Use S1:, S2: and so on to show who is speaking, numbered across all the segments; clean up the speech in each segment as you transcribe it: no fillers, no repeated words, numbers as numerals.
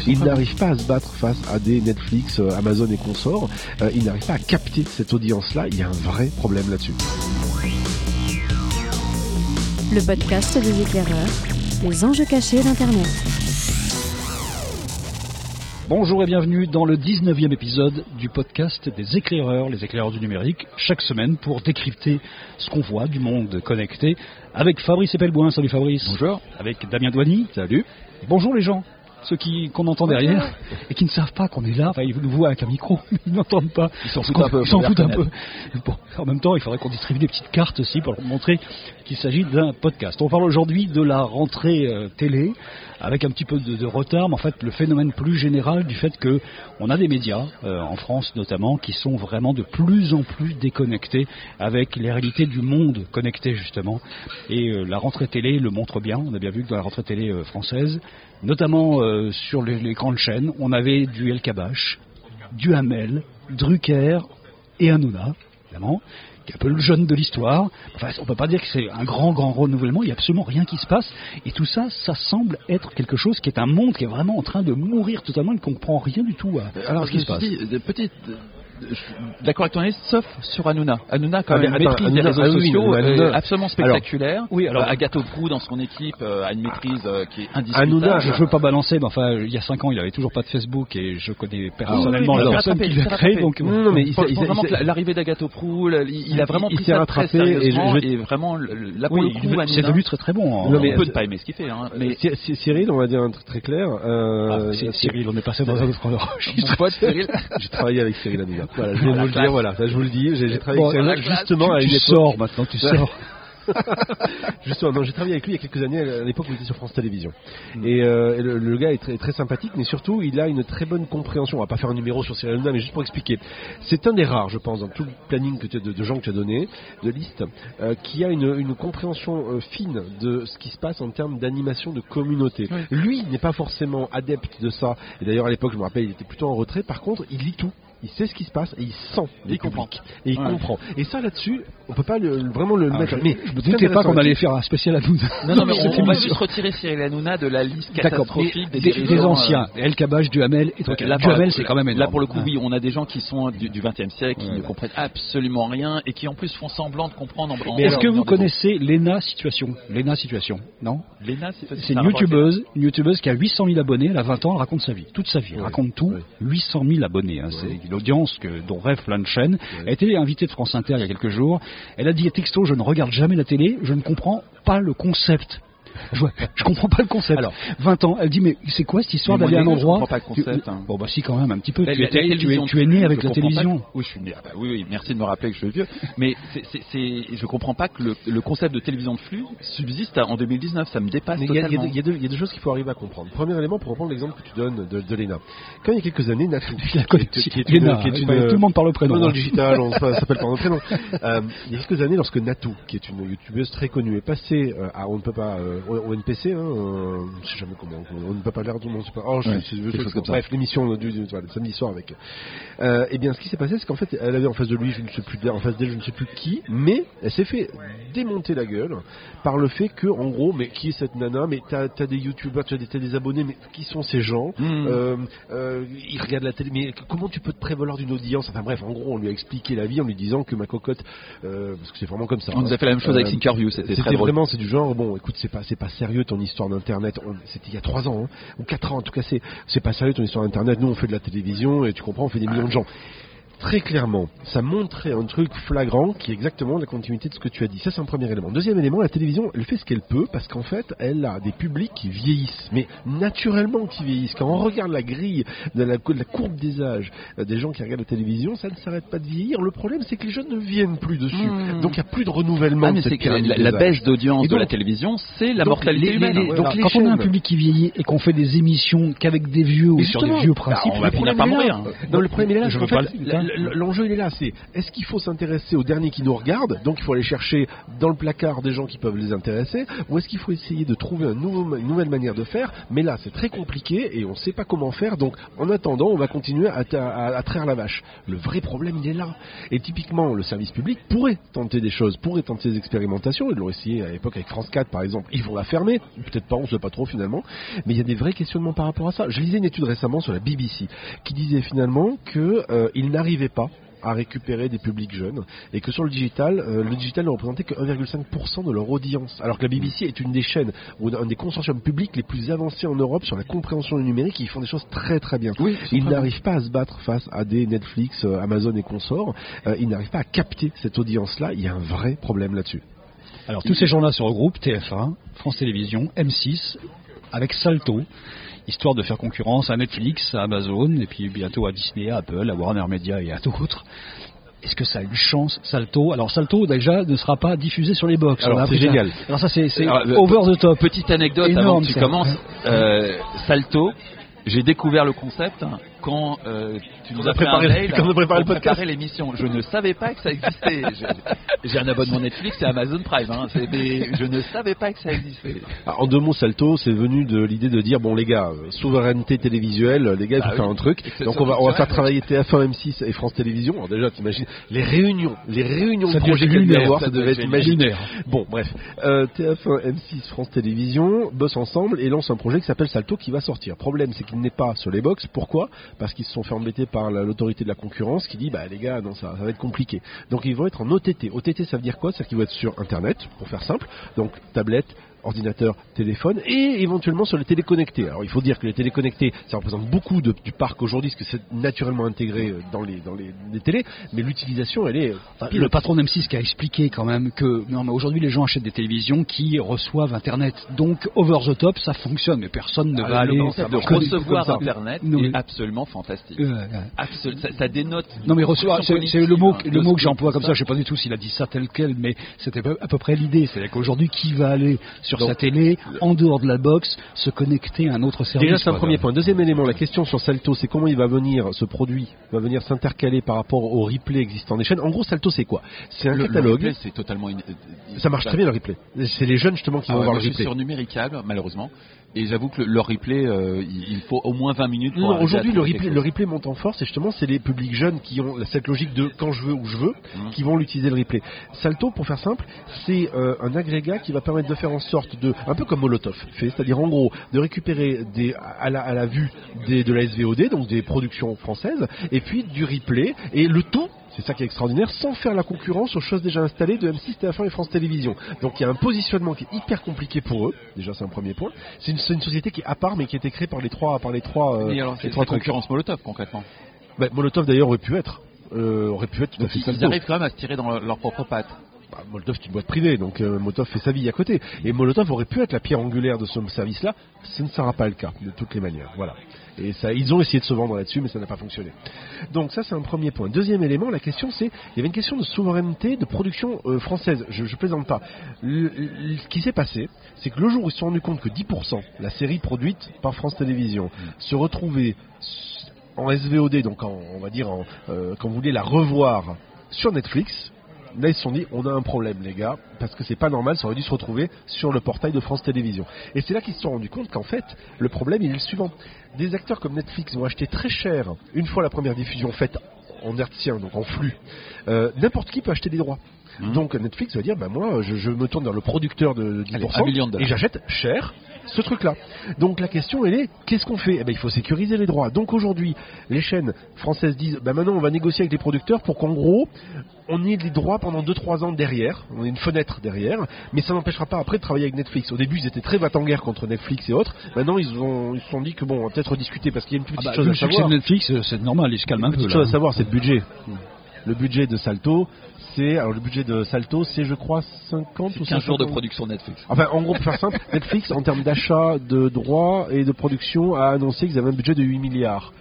S1: Il n'arrive pas à se battre face à des Netflix, Amazon et consorts. Il n'arrive pas à capter cette audience-là. Il y a un vrai problème là-dessus.
S2: Le podcast des éclaireurs, les enjeux cachés d'Internet.
S3: Bonjour et bienvenue dans le 19e épisode du podcast des éclaireurs, les éclaireurs du numérique, chaque semaine pour décrypter ce qu'on voit du monde connecté avec Fabrice Epelboin. Salut Fabrice.
S4: Bonjour.
S3: Avec Damien Douany.
S4: Salut.
S3: Et bonjour les gens, ceux qu'on entend derrière et qui ne savent pas qu'on est là. Enfin, ils nous voient avec un micro, ils n'entendent pas.
S4: Ils s'en foutent un peu.
S3: Ils s'en foutent un peu. Bon, en même temps, il faudrait qu'on distribue des petites cartes aussi pour leur montrer qu'il s'agit d'un podcast. On parle aujourd'hui de la rentrée télé, avec un petit peu de retard, mais en fait le phénomène plus général du fait qu'on a des médias, en France notamment, qui sont vraiment de plus en plus déconnectés avec les réalités du monde connecté justement. Et la rentrée télé le montre bien. On a bien vu que dans la rentrée télé française, notamment sur les grandes chaînes, on avait du El Kabbach, du Hamel, Drucker et Hanouna, évidemment, qui est un peu le jeune de l'histoire. Enfin, on ne peut pas dire que c'est un grand renouvellement, il n'y a absolument rien qui se passe. Et tout ça, ça semble être quelque chose qui est un monde qui est vraiment en train de mourir totalement et qu'on ne comprend rien du tout à ce qui se passe.
S4: D'accord avec ton analyse, sauf sur Hanouna. Hanouna quand même maîtrise des réseaux sociaux absolument spectaculaire. Alors, Agathe Prou dans son équipe a une maîtrise qui est indiscutable.
S3: Hanouna, je ne veux pas balancer, mais enfin, il y a 5 ans, il n'avait toujours pas de Facebook et je connais personnellement la personne qui l'a créé. Donc,
S4: non, mais vraiment l'arrivée d'Agathe Prou, il a vraiment pris ça très sérieusement et vraiment là pour le coup, Hanouna,
S3: c'est devenu très bon.
S4: On peut ne pas aimer ce qu'il fait.
S1: Mais Cyril, on va dire un truc très clair.
S3: Cyril, on est passé dans un autre registre.
S1: J'ai travaillé avec Cyril Hanouna. Voilà, je vais vous le dire, voilà, ça je vous le dis, j'ai travaillé avec Cyril justement à une époque.
S3: Tu sors maintenant, tu sors.
S1: Justement, non, j'ai travaillé avec lui il y a quelques années, à l'époque où il était sur France Télévisions. Et le gars est très, très sympathique, mais surtout il a une très bonne compréhension. On va pas faire un numéro sur Cyril Hanouna, mais juste pour expliquer. C'est un des rares, je pense, dans tout le planning de gens que tu as donné, de liste, qui a une compréhension fine de ce qui se passe en termes d'animation de communauté. Oui. Lui n'est pas forcément adepte de ça. Et d'ailleurs à l'époque, je me rappelle, il était plutôt en retrait. Par contre, il lit tout. Il sait ce qui se passe et il sent les publics. Et il comprend. Et ça, là-dessus, on peut pas vraiment le mettre.
S3: Mais je me doutais pas qu'on allait faire un spécial Hanouna.
S4: Non, mais on va juste retirer Cyril Hanouna de la liste catastrophique
S3: des anciens. El Kabbach, du Hamel et Drucker. Du Hamel, c'est quand même énorme.
S4: Là, pour le coup, oui, on a des gens qui sont du XXe siècle, qui ne comprennent absolument rien et qui en plus font semblant de comprendre.
S3: Mais est-ce que vous connaissez Léna Situation? Léna Situation, non?
S4: Léna Situation.
S3: C'est une youtubeuse qui a 800 000 abonnés, elle a 20 ans, elle raconte sa vie, toute sa vie, elle raconte tout. 800 000 abonnés, c'est l'audience dont rêve plein de chaînes. Elle a été invitée de France Inter il y a quelques jours. Elle a dit texto, je ne regarde jamais la télé, je ne comprends pas le concept. Je comprends pas le concept. Alors, 20 ans, elle dit mais c'est quoi cette histoire d'aller à un endroit?
S4: Je comprends pas le concept.
S3: Bon bah si quand même un petit peu. Tu es né avec la télévision.
S4: Oui, je suis né. Oui, merci de me rappeler que je suis vieux. Mais je comprends pas que le concept de télévision de flux subsiste en 2019. Ça me dépasse totalement.
S1: Il y a deux choses qu'il faut arriver à comprendre. Premier élément, pour reprendre l'exemple que tu donnes de Léna. Quand il y a quelques années, Natou, tout
S3: le monde parle au prénom.
S1: Dans le digital, on s'appelle par le prénom. Il y a quelques années, lorsque Natou, qui est une youtubeuse très connue, est passée à on ne peut pas au NPC, je sais jamais comment, on ne peut pas l'air tout le monde, bref, l'émission du samedi soir avec. Et bien, ce qui s'est passé, c'est qu'en fait, elle avait en face de lui, en face d'elle, je ne sais plus qui, mais elle s'est fait démonter la gueule par le fait que, en gros, mais qui est cette nana? Mais t'as des youtubeurs, t'as des abonnés, mais qui sont ces gens? Ils regardent la télé, mais comment tu peux te prévaloir d'une audience? Enfin bref, en gros, on lui a expliqué la vie en lui disant que ma cocotte, parce que c'est vraiment comme ça.
S4: On nous a fait la même chose avec Thinkerview, c'était très drôle.
S1: Vraiment, c'est du genre, bon, écoute, c'est pas sérieux ton histoire d'internet, c'était il y a 3 ans ou 4 ans en tout cas, c'est pas sérieux ton histoire d'internet, nous on fait de la télévision et tu comprends, on fait des millions de gens. Très clairement, ça montrait un truc flagrant qui est exactement la continuité de ce que tu as dit. Ça, c'est un premier élément. Deuxième élément, la télévision, elle fait ce qu'elle peut parce qu'en fait, elle a des publics qui vieillissent, mais naturellement qui vieillissent. Quand on regarde la grille de la courbe des âges des gens qui regardent la télévision, ça ne s'arrête pas de vieillir. Le problème, c'est que les jeunes ne viennent plus dessus. Donc, il n'y a plus de renouvellement.
S4: Mais c'est que la baisse d'audience de la télévision, c'est la mortalité humaine.
S3: Quand on a un public qui vieillit et qu'on fait des émissions qu'avec des vieux ou sur des vieux principes,
S4: on va finir par mourir.
S1: Non, le problème est là. L'enjeu il est là, est-ce qu'il faut s'intéresser aux derniers qui nous regardent, donc il faut aller chercher dans le placard des gens qui peuvent les intéresser, ou est-ce qu'il faut essayer de trouver une nouvelle manière de faire, mais là c'est très compliqué et on ne sait pas comment faire, donc en attendant on va continuer à traire la vache. Le vrai problème il est là, et typiquement le service public pourrait tenter des choses, pourrait tenter des expérimentations, ils l'ont essayé à l'époque avec France 4 par exemple, ils vont la fermer, peut-être pas, on ne sait pas trop finalement, mais il y a des vrais questionnements par rapport à ça. Je lisais une étude récemment sur la BBC qui disait finalement qu'ils n'arrivaient pas à récupérer des publics jeunes et que sur le digital ne représentait que 1,5% de leur audience, alors que la BBC est une des chaînes ou un des consortiums publics les plus avancés en Europe sur la compréhension du numérique et ils font des choses très très bien. Oui, ils n'arrivent pas à se battre face à des Netflix, Amazon et consorts, ils n'arrivent pas à capter cette audience-là, il y a un vrai problème là-dessus.
S3: Alors tous ces gens-là se regroupent, TF1, France Télévisions, M6, avec Salto, histoire de faire concurrence à Netflix, à Amazon, et puis bientôt à Disney, à Apple, à Warner Media et à d'autres. Est-ce que ça a une chance, Salto? Alors Salto déjà ne sera pas diffusé sur les box.
S1: Alors c'est génial.
S3: Alors ça c'est over the top.
S4: Petite anecdote énorme, avant que tu commences. Salto, j'ai découvert le concept quand tu nous as préparé le podcast, l'émission. Je ne savais pas que ça existait. J'ai un abonnement Netflix et Amazon Prime. Je ne savais pas que ça existait.
S1: En deux mots, Salto, c'est venu de l'idée de dire bon les gars, souveraineté télévisuelle, les gars, il faut faire un truc. Donc on va faire travailler TF1, M6 et France Télévisions. Alors déjà, t'imagines les réunions de projets qu'il devait y avoir, ça devait être imaginaire. Bon, bref, TF1, M6, France Télévisions bossent ensemble et lancent un projet qui s'appelle Salto qui va sortir. Problème, c'est qu'il n'est pas sur les box. Pourquoi? Parce qu'ils se sont fait embêter par l'autorité de la concurrence qui dit bah les gars non ça va être compliqué. Donc ils vont être en OTT. OTT ça veut dire quoi? C'est qu'ils vont être sur internet pour faire simple. Donc tablette, ordinateur, téléphone et éventuellement sur les téléconnectés. Alors il faut dire que les téléconnectés ça représente beaucoup du parc aujourd'hui parce que c'est naturellement intégré dans les télés, mais l'utilisation elle est...
S3: Le patron d'M6 qui a expliqué quand même que non, mais aujourd'hui les gens achètent des télévisions qui reçoivent internet, donc over the top ça fonctionne, mais personne ne va aller...
S4: Recevoir internet est absolument fantastique. Ça dénote...
S3: Non mais recevoir, c'est le mot que j'emploie comme ça, je sais pas du tout s'il a dit ça tel quel, mais c'était à peu près l'idée, c'est-à-dire qu'aujourd'hui qui va aller sur sa télé, en dehors de la box, se connecter à un autre service.
S1: Déjà, c'est un premier point. Deuxième élément, la question sur Salto, c'est comment ce produit va venir s'intercaler par rapport au replay existant des chaînes. En gros, Salto, c'est quoi? C'est un catalogue.
S4: Le replay, c'est totalement
S1: ça marche très bien, le replay. C'est les jeunes, justement, qui vont voir le replay.
S4: Je suis sur Numéricable, malheureusement. Et j'avoue que leur replay, il faut au moins 20 minutes pour...
S1: Non, aujourd'hui, le replay monte en force et justement, c'est les publics jeunes qui ont cette logique de quand je veux, où je veux, qui vont l'utiliser le replay. Salto, pour faire simple, c'est un agrégat qui va permettre de faire en sorte de, un peu comme Molotov fait, c'est-à-dire en gros, de récupérer à la vue de la SVOD, donc des productions françaises, et puis du replay, et le tout, c'est ça qui est extraordinaire, sans faire la concurrence aux choses déjà installées de M6, TF1 et France Télévisions. Donc il y a un positionnement qui est hyper compliqué pour eux. Déjà c'est un premier point. C'est une société qui est à part mais qui a été créée par les trois.
S4: Mais alors c'est la concurrence Molotov concrètement.
S1: Molotov d'ailleurs aurait pu être tout à fait.
S4: Ils arrivent quand même à se tirer dans leur propre patte.
S1: Molotov c'est une boîte privée, donc Molotov fait sa vie à côté. Et Molotov aurait pu être la pierre angulaire de ce service-là. Ce ne sera pas le cas, de toutes les manières. Voilà. Et ça, ils ont essayé de se vendre là-dessus, mais ça n'a pas fonctionné. Donc ça, c'est un premier point. Deuxième élément, la question, il y avait une question de souveraineté de production française. Je plaisante pas. Ce qui s'est passé, c'est que le jour où ils se sont rendus compte que 10%, la série produite par France Télévisions, se retrouvait en SVOD, donc on va dire quand vous voulez la revoir sur Netflix. Là ils se sont dit on a un problème les gars parce que c'est pas normal, ça aurait dû se retrouver sur le portail de France Télévisions. Et c'est là qu'ils se sont rendus compte qu'en fait le problème il est le suivant. Des acteurs comme Netflix vont acheter très cher une fois la première diffusion faite en hertzien, donc en flux. N'importe qui peut acheter des droits. Donc Netflix va dire moi je me tourne vers le producteur de 10% et j'achète cher ce truc-là. Donc la question elle est qu'est-ce qu'on fait? Il faut sécuriser les droits. Donc aujourd'hui les chaînes françaises disent maintenant on va négocier avec les producteurs pour qu'en gros on ait les droits pendant 2-3 ans derrière, on a une fenêtre derrière, mais ça n'empêchera pas après de travailler avec Netflix. Au début ils étaient très va-t-en-guerre contre Netflix et autres, maintenant ils se sont dit que on va peut-être discuter parce qu'il y a une petite chose à savoir.
S3: Le succès de Netflix c'est normal, il se calme un peu.
S1: Une petite chose à savoir, c'est le budget. Le budget de Salto, c'est je crois 50 ou
S4: 15 jours de production Netflix.
S1: Enfin en gros pour faire simple, Netflix en termes d'achat de droits et de production a annoncé qu'ils avaient un budget de 8 milliards.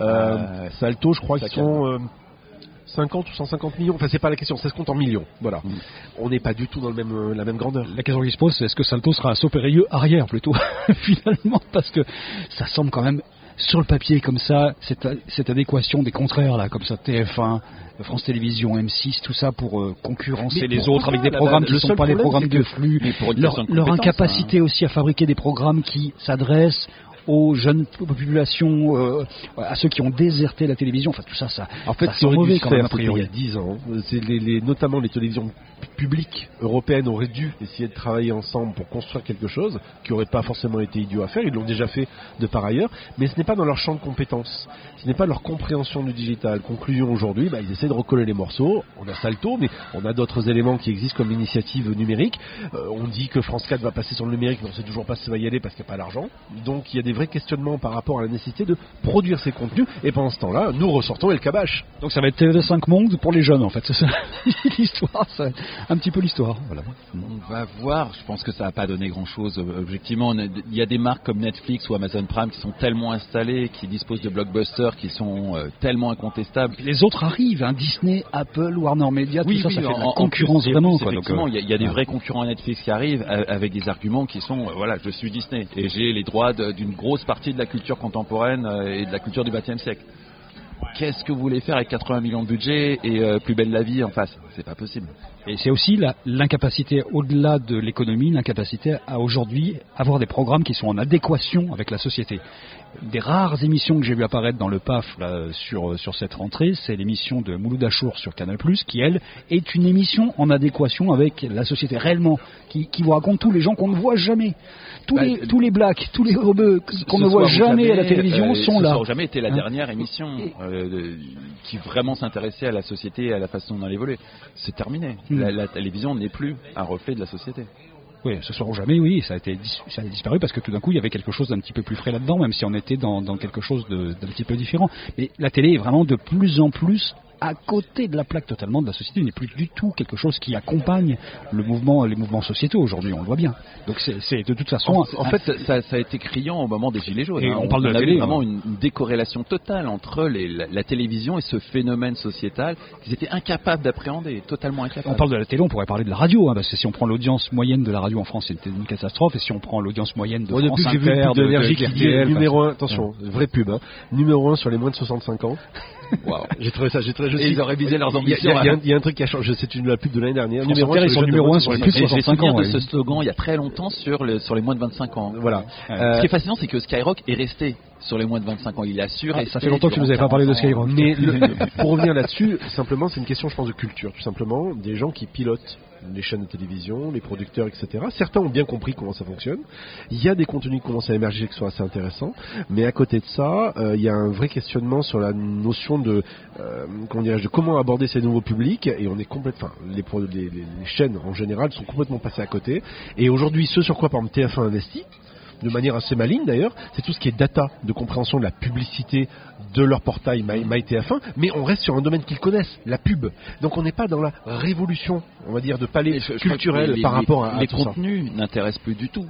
S1: Salto je crois qu'ils sont 50 ou 150 millions, enfin c'est pas la question, ça se compte en millions. Voilà. On n'est pas du tout dans la même grandeur.
S3: La question qui se pose c'est est-ce que Salto sera un saut périlleux arrière plutôt finalement, parce que ça semble quand même sur le papier comme ça, cette adéquation des contraires là, comme ça, TF1, France Télévisions, M6, tout ça pour concurrencer les autres avec des programmes qui ne sont pas des programmes de flux, leur incapacité aussi à fabriquer des programmes qui s'adressent aux jeunes populations, à ceux qui ont déserté la télévision, enfin tout ça,
S1: en fait, c'est mauvais quand même. Il y a 10 ans, notamment les télévisions publiques européennes auraient dû essayer de travailler ensemble pour construire quelque chose qui n'aurait pas forcément été idiot à faire. Ils l'ont déjà fait de par ailleurs, mais ce n'est pas dans leur champ de compétences, ce n'est pas leur compréhension du digital. Conclusion aujourd'hui, ils essaient de recoller les morceaux. On a Salto, mais on a d'autres éléments qui existent comme l'initiative numérique. On dit que France 4 va passer sur le numérique, mais on ne sait toujours pas si ça va y aller parce qu'il n'y a pas l'argent. Donc il y a des vrais questionnements par rapport à la nécessité de produire ces contenus, et pendant ce temps-là, nous ressortons El Kabash.
S3: Donc ça va être TV5 Monde pour les jeunes en fait, c'est ça l'histoire, c'est un petit peu l'histoire. Voilà.
S4: On va voir, je pense que ça va pas donner grand-chose. Objectivement, il y a des marques comme Netflix ou Amazon Prime qui sont tellement installées, qui disposent de blockbusters qui sont tellement incontestables.
S3: Les autres arrivent, Disney, Apple, Warner Media, tout ça fait de la concurrence vraiment.
S4: Effectivement, il y a des vrais concurrents à Netflix qui arrivent avec des arguments qui sont, voilà, je suis Disney et j'ai les droits d'une grosse partie de la culture contemporaine et de la culture du XXe siècle. Qu'est-ce que vous voulez faire avec 80 millions de budget et Plus belle la vie en face? C'est pas possible.
S3: Et c'est aussi l'incapacité, au-delà de l'économie, l'incapacité à aujourd'hui avoir des programmes qui sont en adéquation avec la société. Des rares émissions que j'ai vu apparaître dans le PAF là, sur cette rentrée, c'est l'émission de Mouloud Achour sur Canal+, qui elle est une émission en adéquation avec la société réellement, qui vous raconte tous les gens qu'on ne voit jamais. Tous les blacks, tous les rebeux qu'on ne voit jamais à la télévision sont là.
S4: Ça n'a jamais été la dernière émission qui vraiment s'intéressait à la société et à la façon dont elle évolue. C'est terminé. La télévision n'est plus un reflet de la société.
S3: Oui, ce soir ou jamais, oui, ça a disparu parce que tout d'un coup il y avait quelque chose d'un petit peu plus frais là-dedans, même si on était dans quelque chose d'un petit peu différent. Mais la télé est vraiment de plus en plus à côté de la plaque totalement de la société, n'est plus du tout quelque chose qui accompagne les mouvements sociétaux aujourd'hui, on le voit bien. Donc c'est de toute façon...
S4: En fait, ça a été criant au moment des Gilets jaunes.
S3: Et on parle de la télé.
S4: Vraiment une décorrélation totale entre la télévision et ce phénomène sociétal qu'ils étaient incapables d'appréhender, totalement incapables.
S3: On parle de la télé, on pourrait parler de la radio, parce que si on prend l'audience moyenne de la radio en France, c'était une catastrophe, et si on prend l'audience moyenne de France Inter,
S1: de RTL, numéro 1, attention, vraie pub, numéro 1 sur les moins de 65 ans. Wow. J'ai trouvé ça.
S4: Et ils ont révisé leurs ambitions.
S1: Il y a un truc qui a changé. C'est la pub de l'année dernière.
S3: Ils sont numéro 1 sur les plus de 65 ans.
S4: De ce slogan il y a très longtemps sur les moins de 25 ans.
S1: Voilà.
S4: Ce qui est fascinant, c'est que Skyrock est resté sur les moins de 25 ans. Il assure.
S3: Ça fait longtemps que tu nous avais pas parlé de Skyrock.
S1: Mais pour revenir là-dessus, simplement, c'est une question, je pense, de culture. Tout simplement, des gens qui pilotent les chaînes de télévision, les producteurs, etc. Certains ont bien compris comment ça fonctionne. Il y a des contenus qui commencent à émerger qui sont assez intéressants, mais à côté de ça, il y a un vrai questionnement sur la notion de comment aborder ces nouveaux publics, et on est complètement, les chaînes en général sont complètement passées à côté. Et aujourd'hui, ce sur quoi par exemple TF1 investit, de manière assez maligne d'ailleurs, c'est tout ce qui est data, de compréhension de la publicité de leur portail MyTF1, mais on reste sur un domaine qu'ils connaissent, la pub. Donc on n'est pas dans la révolution, on va dire, de palais culturel par rapport à
S4: les
S1: tout ça.
S4: Les contenus n'intéressent plus du tout.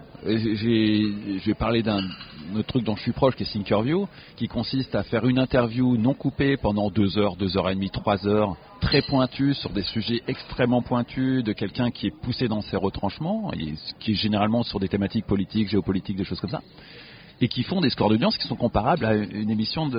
S4: Je vais parler d'un autre truc dont je suis proche, qui est Thinkerview, qui consiste à faire une interview non coupée pendant 2 heures, 2 heures et demie, 3 heures, très pointue sur des sujets extrêmement pointus de quelqu'un qui est poussé dans ses retranchements, et qui est généralement sur des thématiques politiques, géopolitiques, des choses comme ça, et qui font des scores d'audience qui sont comparables à une émission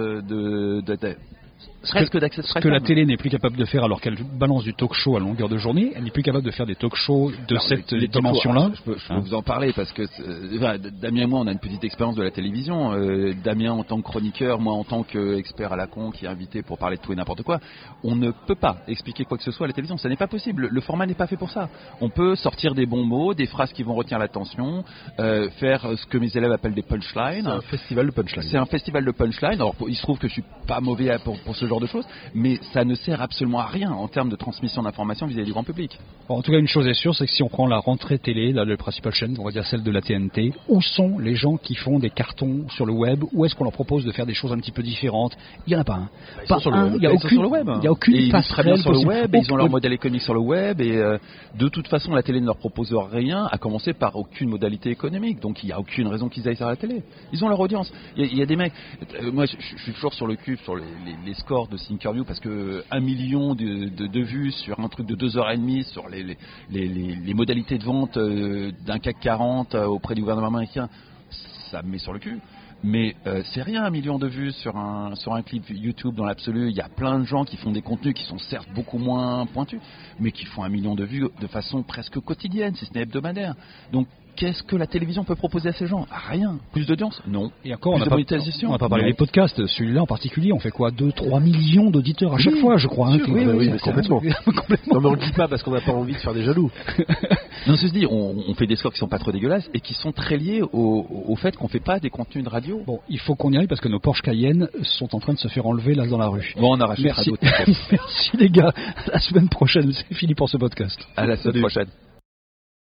S4: presque d'accès.
S3: Ce que la télé n'est plus capable de faire alors qu'elle balance du talk show à longueur de journée, elle n'est plus capable de faire des talk shows de cette dimension-là.
S4: Je peux vous en parler parce que Damien et moi on a une petite expérience de la télévision. Damien en tant que chroniqueur, moi en tant qu'expert à la con qui est invité pour parler de tout et n'importe quoi. On ne peut pas expliquer quoi que ce soit à la télévision, ça n'est pas possible. Le format n'est pas fait pour ça. On peut sortir des bons mots, des phrases qui vont retenir l'attention, faire ce que mes élèves appellent des punchlines.
S1: C'est un festival de punchlines.
S4: C'est un festival de punchlines. Alors il se trouve que je suis pas mauvais pour ce genre de choses, mais ça ne sert absolument à rien en termes de transmission d'informations vis-à-vis du grand public.
S3: Bon, en tout cas, une chose est sûre, c'est que si on prend la rentrée télé, la principale chaîne, on va dire celle de la TNT, où sont les gens qui font des cartons sur le web? Où est-ce qu'on leur propose de faire des choses un petit peu différentes? Il n'y en a pas un. Il n'y a aucune sur le web. Il n'y a aucune passerelle
S4: sur le web. Ils ont leur modèle économique sur le web, et de toute façon, la télé ne leur propose rien, à commencer par aucune modalité économique. Donc il n'y a aucune raison qu'ils aillent sur la télé. Ils ont leur audience. Il y a des mecs. Moi, je suis toujours sur le cul sur les scores de Thinkerview, parce que 1 million de vues sur un truc de 2h30 sur les modalités de vente d'un CAC 40 auprès du gouvernement américain, ça me met sur le cul. Mais c'est rien, 1 million de vues sur un clip YouTube dans l'absolu. Il y a plein de gens qui font des contenus qui sont certes beaucoup moins pointus, mais qui font 1 million de vues de façon presque quotidienne, si ce n'est hebdomadaire. Donc qu'est-ce que la télévision peut proposer à ces gens? Rien. Plus d'audience? Non.
S3: Et encore, on n'a pas parlé des podcasts. Celui-là en particulier, on fait quoi, 2-3 millions d'auditeurs à chaque fois, je crois.
S1: Oui, complètement. Non, mais on le dit pas parce qu'on n'a pas envie de faire des jaloux.
S4: Non, ceci dit, on fait des scores qui sont pas trop dégueulasses et qui sont très liés au fait qu'on fait pas des contenus de radio.
S3: Bon, il faut qu'on y aille parce que nos Porsche Cayenne sont en train de se faire enlever là dans la rue.
S4: Bon, on arrache.
S3: Merci. Merci les gars. À la semaine prochaine. C'est fini pour ce podcast.
S4: À la semaine prochaine.